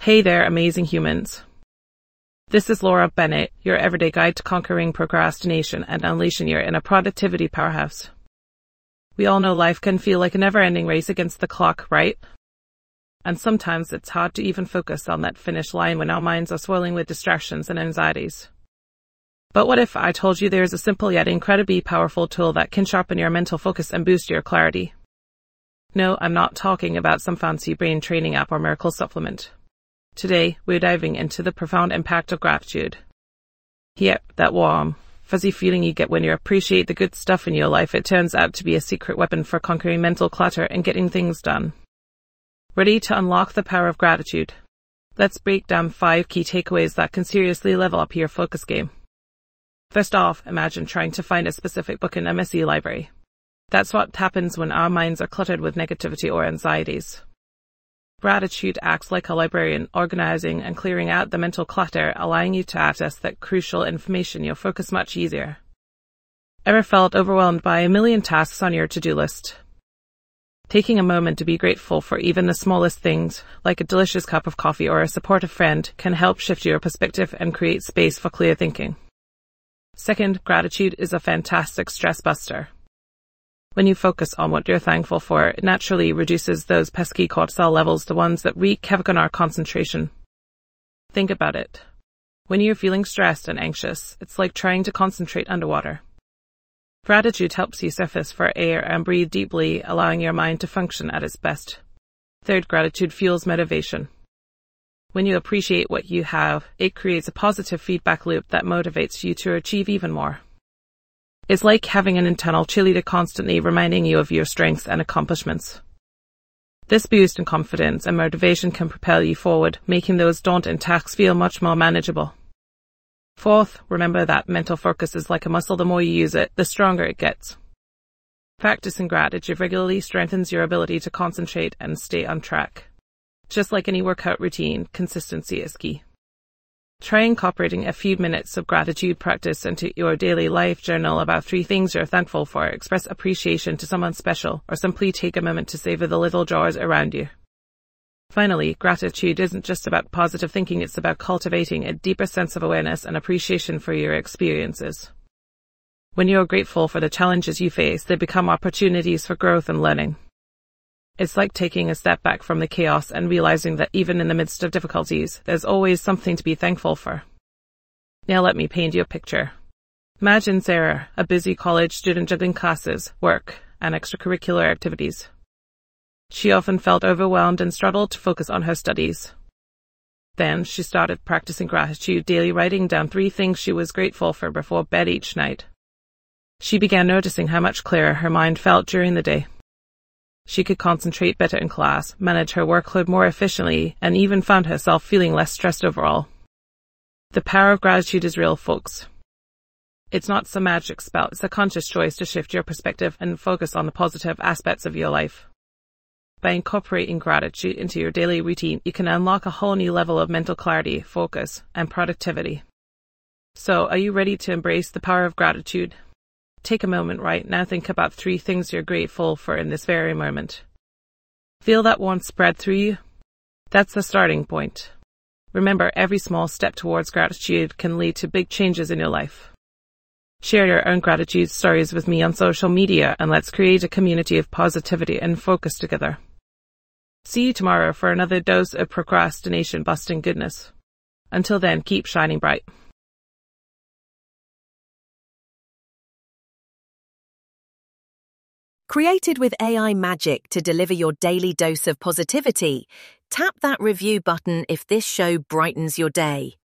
Hey there, amazing humans. This is Laura Bennett, your everyday guide to conquering procrastination and unleashing your inner productivity powerhouse. We all know life can feel like a never-ending race against the clock, right? And sometimes it's hard to even focus on that finish line when our minds are swirling with distractions and anxieties. But what if I told you there's a simple yet incredibly powerful tool that can sharpen your mental focus and boost your clarity? No, I'm not talking about some fancy brain training app or miracle supplement. Today, we're diving into the profound impact of gratitude. Yep, that warm, fuzzy feeling you get when you appreciate the good stuff in your life. It turns out to be a secret weapon for conquering mental clutter and getting things done. Ready to unlock the power of gratitude? Let's break down 5 key takeaways that can seriously level up your focus game. First off, imagine trying to find a specific book in a messy library. That's what happens when our minds are cluttered with negativity or anxieties. Gratitude acts like a librarian, organizing and clearing out the mental clutter, allowing you to access that crucial information you'll focus much easier. Ever felt overwhelmed by a million tasks on your to-do list? Taking a moment to be grateful for even the smallest things, like a delicious cup of coffee or a supportive friend, can help shift your perspective and create space for clear thinking. Second, gratitude is a fantastic stress buster. When you focus on what you're thankful for, it naturally reduces those pesky cortisol levels, the ones that wreak havoc on our concentration. Think about it. When you're feeling stressed and anxious, it's like trying to concentrate underwater. Gratitude helps you surface for air and breathe deeply, allowing your mind to function at its best. Third, gratitude fuels motivation. When you appreciate what you have, it creates a positive feedback loop that motivates you to achieve even more. It's like having an internal cheerleader constantly reminding you of your strengths and accomplishments. This boost in confidence and motivation can propel you forward, making those daunting tasks feel much more manageable. Fourth, remember that mental focus is like a muscle. The more you use it, the stronger it gets. Practicing gratitude regularly strengthens your ability to concentrate and stay on track. Just like any workout routine, consistency is key. Try incorporating a few minutes of gratitude practice into your daily life. Journal about 3 things you're thankful for, express appreciation to someone special, or simply take a moment to savor the little joys around you. Finally, gratitude isn't just about positive thinking, it's about cultivating a deeper sense of awareness and appreciation for your experiences. When you're grateful for the challenges you face, they become opportunities for growth and learning. It's like taking a step back from the chaos and realizing that even in the midst of difficulties, there's always something to be thankful for. Now let me paint you a picture. Imagine Sarah, a busy college student juggling classes, work, and extracurricular activities. She often felt overwhelmed and struggled to focus on her studies. Then she started practicing gratitude daily, writing down 3 things she was grateful for before bed each night. She began noticing how much clearer her mind felt during the day. She could concentrate better in class, manage her workload more efficiently, and even found herself feeling less stressed overall. The power of gratitude is real, folks. It's not some magic spell, it's a conscious choice to shift your perspective and focus on the positive aspects of your life. By incorporating gratitude into your daily routine, you can unlock a whole new level of mental clarity, focus, and productivity. So, are you ready to embrace the power of gratitude? Take a moment right now, think about 3 things you're grateful for in this very moment. Feel that warmth spread through you? That's the starting point. Remember, every small step towards gratitude can lead to big changes in your life. Share your own gratitude stories with me on social media, and let's create a community of positivity and focus together. See you tomorrow for another dose of procrastination-busting goodness. Until then, keep shining bright. Created with AI magic to deliver your daily dose of positivity, tap that review button if this show brightens your day.